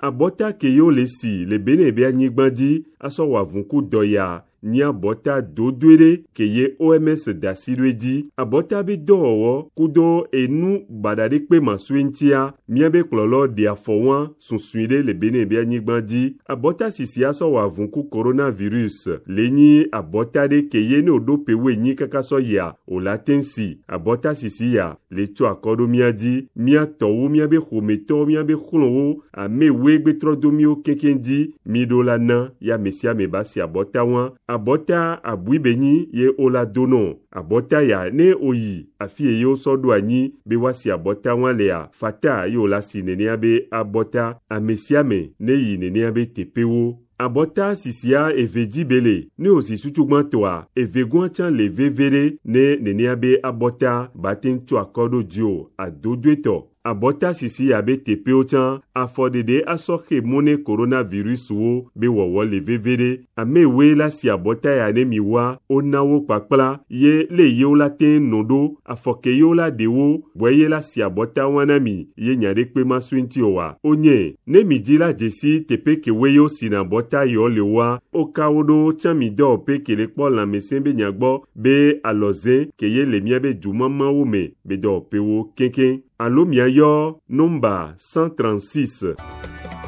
abota ke yo le si le bene be anyigbandi aso wa vunku doya ni abota dodwere ke ye OMS dasiredi abota be dowo kudo enu badade pe maswentia miabe klolo de afowan sunsuire le bene be anyigbandi abota sisi aso wa vunku coronavirus lenyi abota de ke ye no do pewe nyi kakaso ya o latensi abota sisi ya le to akodo miadi mia towu miabe khometo miabe khulonwo amewe gbe trodomio kekendi midolana ya mesia mebasi abota wan abota abuibeni ye ola dono abota ya ne oyi afie yo sodo anyi be wasi abota wan lea fata yo la sinenia be abota amesiame ne yi nenia be tepewo abota sisia evedi bele ne osi suchugmantoa evegwanchan le vevere ne nenia be abota batin to akodo dio adodweto abota sisi abe tepe ochan afodede asoke mone coronavirus wo be wowo le vevere amewe la si abota ya ne miwa onawo pakpla ye le ye ola ten nodo afoke yo la dewo boye la si abota wanami ye nyade pe maswinti owa onye ne midi la jesi tepe ke weyo sina bota yo lewa okawodo chamido pe ke le kpo la mesembe nyagbo be aloze ke ye le miabe jumama wo me be do pe wo kenken Allo Miayo, number 136.